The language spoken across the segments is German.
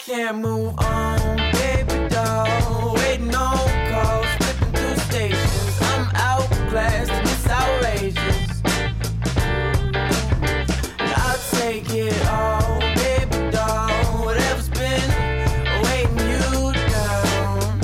can't move on, baby doll. Waiting on calls, flipping through stations. I'm outclassed and it's outrageous. I'll take it all, baby doll. Whatever's been weighing you down.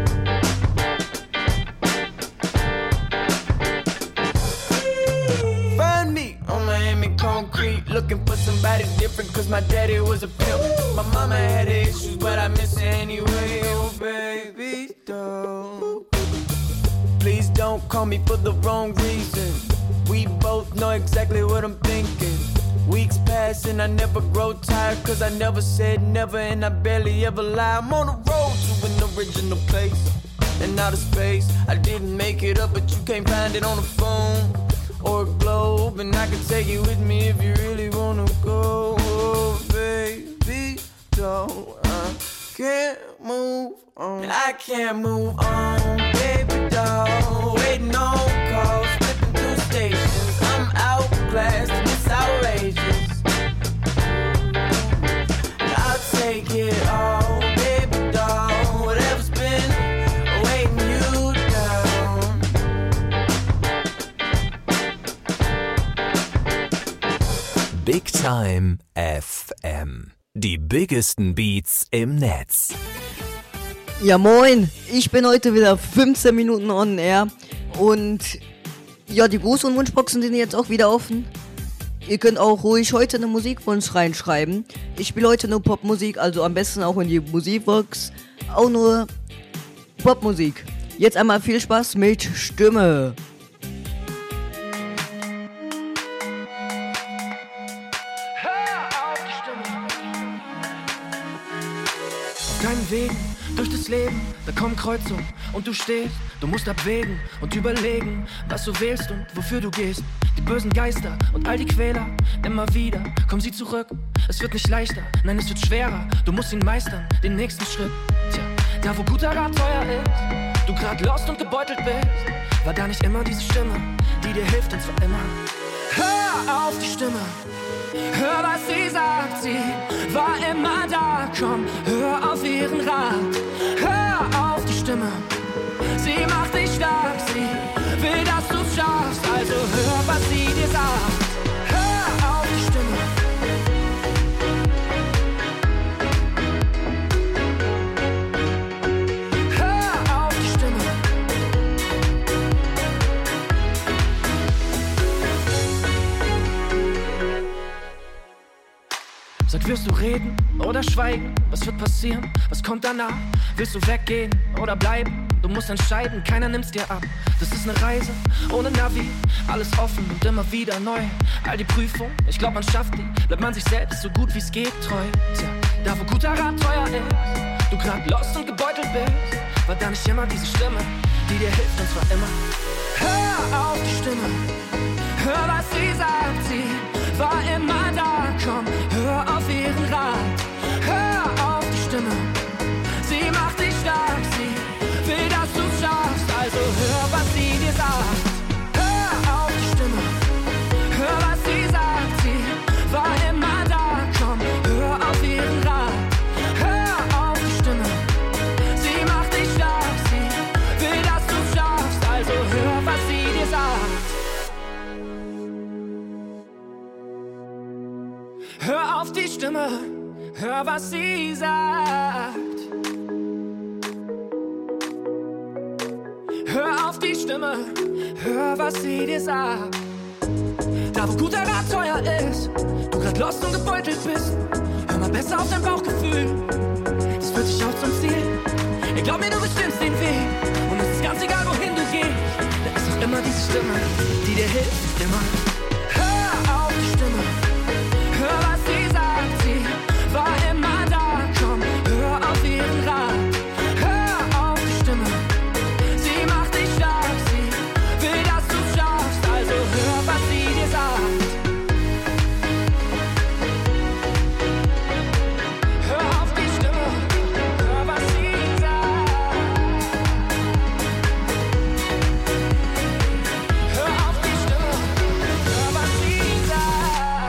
Find me on Miami concrete, looking for somebody different, cause my daddy was a pimp. My mama had issues, but I miss her anyway. Oh baby doll, please don't call me for the wrong reason. We both know exactly what I'm thinking. Weeks pass and I never grow tired, cause I never said never and I barely ever lie. I'm on the road to an original place and outer space. I didn't make it up, but you can't find it on the phone or a globe, and I can take you with me if you really wanna go. Oh, baby, don't I can't move on. I can't move on, baby doll. Waiting on calls, flipping through stations. I'm outclassed and it's outrageous. I'll take it all, baby doll. Whatever's been weighing you down. Big Time FM. Die biggesten Beats im Netz. Ja moin, ich bin heute wieder 15 Minuten on air und ja, die Gruß- und Wunschboxen sind jetzt auch wieder offen. Ihr könnt auch ruhig heute eine Musikwunsch reinschreiben. Ich spiele heute nur Popmusik, also am besten auch in die Musikbox auch nur Popmusik. Jetzt einmal viel Spaß mit Stimme. Deinen Wegen durch das Leben, da kommen Kreuzungen und du stehst, du musst abwägen und überlegen, was du wählst und wofür du gehst. Die bösen Geister und all die Quäler, immer wieder kommen sie zurück. Es wird nicht leichter, nein, es wird schwerer, du musst ihn meistern, den nächsten Schritt. Tja, da wo guter Rat teuer ist, du grad lost und gebeutelt bist, war da nicht immer diese Stimme, die dir hilft und zwar immer. Hör auf die Stimme, hör was sie sagt, sie war immer da, komm, hör auf ihren Rat. Hör auf die Stimme, sie macht dich stark, sie will, dass du's schaffst, also hör, was sie dir sagt. Hör auf die Stimme. Hör auf die Stimme. Sag, wirst du reden oder schweigen? Was wird passieren? Was kommt danach? Willst du weggehen oder bleiben? Du musst entscheiden, keiner nimmt's dir ab. Das ist eine Reise ohne Navi, alles offen und immer wieder neu. All die Prüfungen, ich glaub man schafft die, bleibt man sich selbst so gut wie's geht treu. Tja, da wo guter Rat teuer ist, du grad lost und gebeutelt bist, war da nicht immer diese Stimme, die dir hilft und zwar immer. Hör auf die Stimme, hör was sie sagt, sie war immer da, komm, hör auf ihren Rat. Hör auf die Stimme, sie macht dich stark, sie will, dass du's schaffst, also hör, was sie dir sagt. Hör auf die Stimme, hör, was sie sagt, sie war immer da, komm, hör auf ihren Rat. Hör auf die Stimme, sie macht dich stark, sie will, dass du's schaffst, also hör, was sie dir sagt. Hör auf die Stimme, hör, was sie sagt. Hör auf die Stimme, hör, was sie dir sagt. Da wo guter Rat teuer ist, du grad lost und gebeutelt bist, hör mal besser auf dein Bauchgefühl, das führt dich auch zum Ziel. Ich glaub mir, du bestimmst den Weg und es ist ganz egal, wohin du gehst, da ist doch immer diese Stimme, die dir hilft, immer. Hör auf die Stimme, hör, was sie sagt, sie war immer da, komm, hör auf ihren Rat. Hör auf die Stimme, sie macht dich stark, sie will, dass du's schaffst, also hör, was sie dir sagt. Hör auf die Stimme, hör, was sie sagt. Hör auf die Stimme, hör, was sie sagt.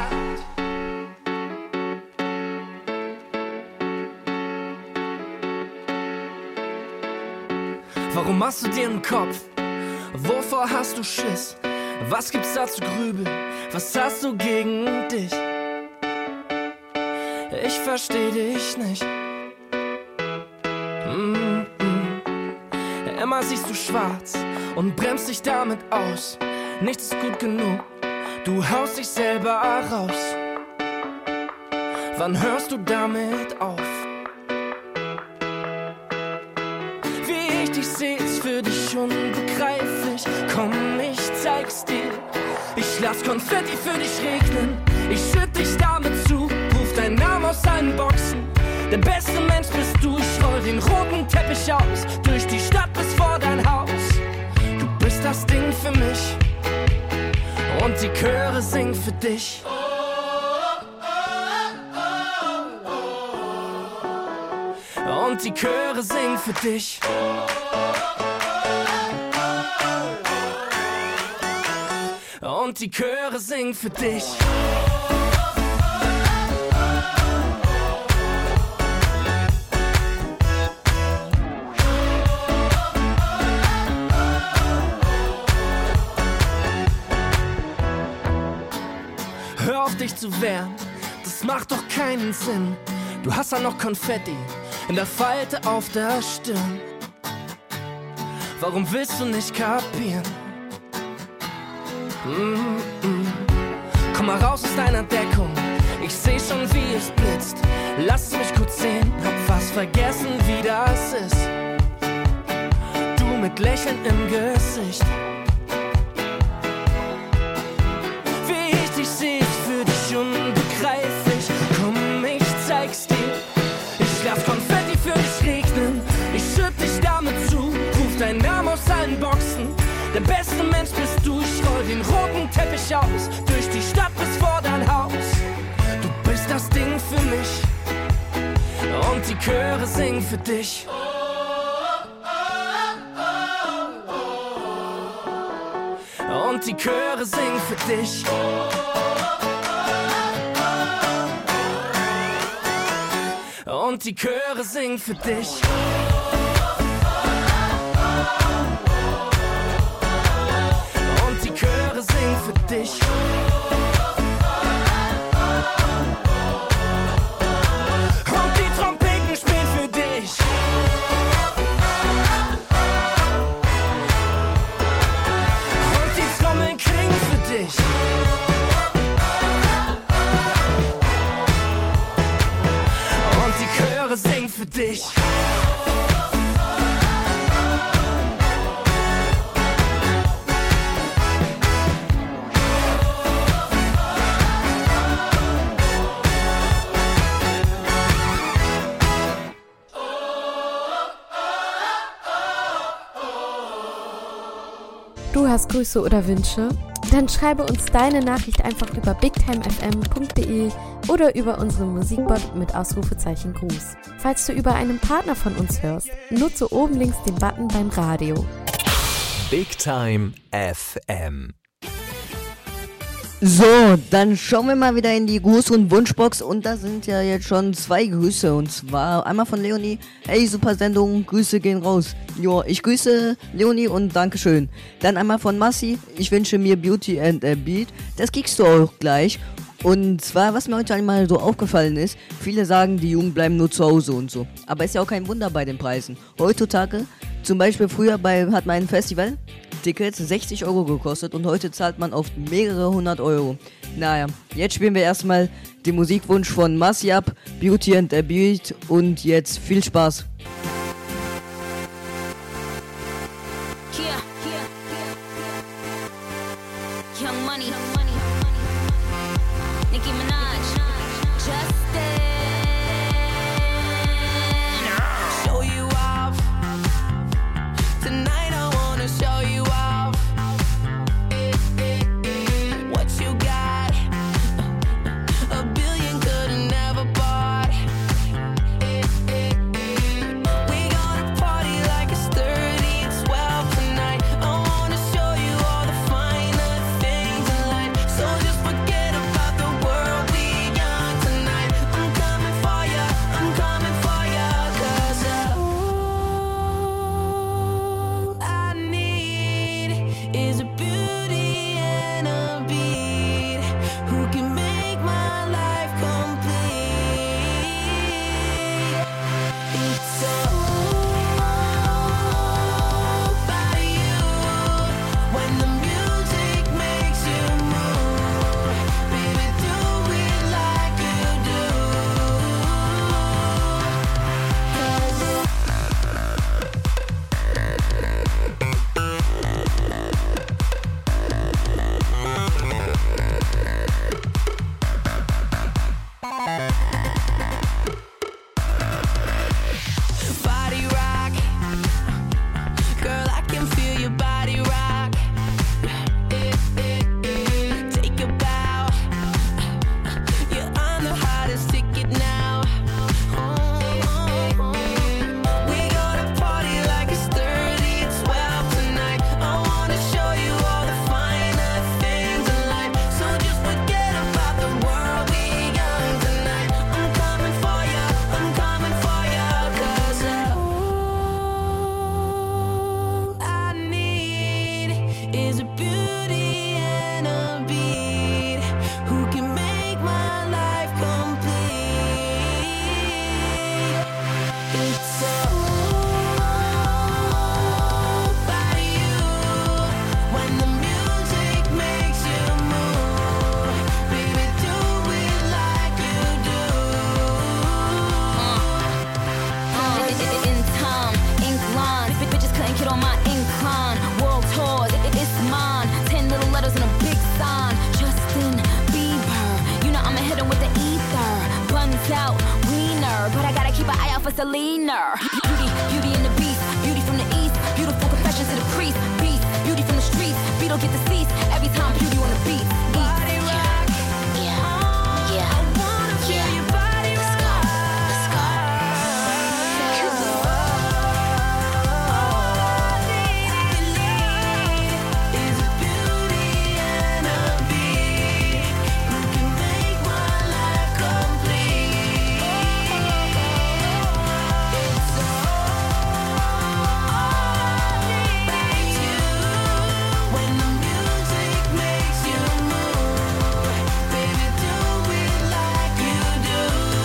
Warum machst du dir einen Kopf? Wovor hast du Schiss? Was gibt's da zu grübeln? Was hast du gegen dich? Ich versteh dich nicht. Immer siehst du schwarz und bremst dich damit aus. Nichts ist gut genug, du haust dich selber raus. Wann hörst du damit auf? Wie ich dich seh, ist für dich unbegreiflich. Komm, ich zeig's dir. Ich lass Konfetti für dich regnen. Ich schütt dich damit zu, ruf deinen Namen aus allen Boxen. Der beste Mensch bist du, ich roll den roten Teppich aus. Durch die Stadt bis vor dein Haus. Du bist das Ding für mich. Und die Chöre singen für dich. Und die Chöre singen für dich. Und die Chöre singen für dich. Hör auf dich zu wehren, das macht doch keinen Sinn. Du hast ja noch Konfetti in der Falte auf der Stirn. Warum willst du nicht kapieren? Komm mal raus aus deiner Deckung, ich seh schon wie es blitzt. Lass es mich kurz sehen, hab fast vergessen wie das ist. Du mit Lächeln im Gesicht. Wie ich dich seh, ist für dich unbegreiflich. Komm, ich zeig's dir. Ich lass Konfetti für dich regnen. Ich schütt dich damit zu, ruf deinen Namen aus allen Boxen. Der beste Mensch bist du, ich roll den roten Teppich aus. Durch die Stadt bis vor dein Haus. Du bist das Ding für mich. Und die Chöre singen für dich. Und die Chöre singen für dich. Und die Chöre singen für dich. Und die Chöre singen für dich. Und die Trompeten spielen für dich. Und die Trommeln klingen für dich. Und die Chöre singen für dich. Du hast Grüße oder Wünsche? Dann schreibe uns deine Nachricht einfach über bigtimefm.de oder über unseren Musikbot mit Ausrufezeichen Gruß. Falls du über einen Partner von uns hörst, nutze oben links den Button beim Radio. Big Time FM. So, dann schauen wir mal wieder in die Gruß- und Wunschbox und da sind ja jetzt schon 2 Grüße und zwar einmal von Leonie. Hey, super Sendung, Grüße gehen raus. Jo, ich grüße Leonie und Dankeschön. Dann einmal von Massi, ich wünsche mir Beauty and a Beat. Das kriegst du auch gleich. Und zwar, was mir heute einmal so aufgefallen ist, viele sagen, die Jugend bleiben nur zu Hause und so. Aber ist ja auch kein Wunder bei den Preisen. Heutzutage, zum Beispiel früher hat man ein Festival Tickets 60 € gekostet und heute zahlt man oft mehrere 100 €. Naja, jetzt spielen wir erstmal den Musikwunsch von Massi ab, Beauty and a Beat und jetzt viel Spaß. Young Money, Nicki Minaj, Justin. Show you off tonight. I wanna show you off what you got. A billion could've never bought. We gonna party like it's 30 and 12 tonight. I wanna show you all the finer things in life. So just forget about the world we is a beauty and a beat. Who can make my life complete? It's all about you. When the music makes you move, baby, do it like you do. In time, ink lines, bitches couldn't get on my incline. World tours, it's mine. 10 little letters and a big sign. Justin Bieber, you know I'ma hit him with the ether. Buns out, wiener, but I gotta keep an eye out for Selena. Beauty in the beast, beauty from the east. Beautiful confessions to the priest. Beast, beauty from the streets. Beetle get deceased every time beauty on the beat. Body rock, yeah. I wanna feel your body rock. Let's go. Is a beauty and a beat. Who can make my life complete? It's all about you. When the music makes you move, baby, do it like you do.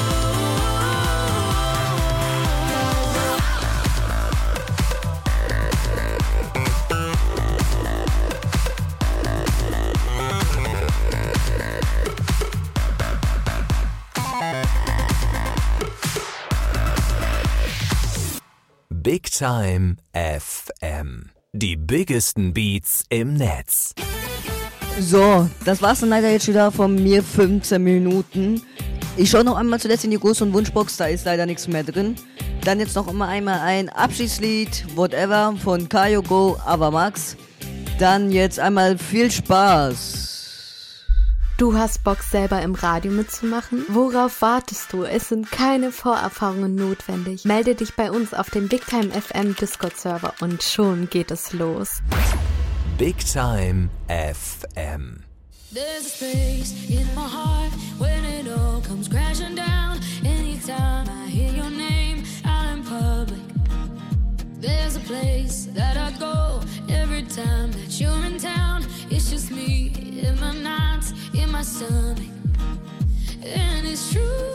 Big Time FM. Die biggesten Beats im Netz. So, das war's dann leider jetzt wieder von mir, 15 Minuten. Ich schaue noch einmal zuletzt in die Gruß- und Wunschbox, da ist leider nichts mehr drin. Dann jetzt noch einmal ein Abschiedslied, Whatever, von Kayo Go, Avamax. Dann jetzt einmal viel Spaß. Du hast Bock, selber im Radio mitzumachen? Worauf wartest du? Es sind keine Vorerfahrungen notwendig. Melde dich bei uns auf dem Big Time FM Discord-Server und schon geht es los. Big Time FM. There's a space in my heart when it all comes crashing down. Anytime I hear your name out in public, there's a place that I go every time that you're in town. It's just me in my nights, in my stomach, and it's true.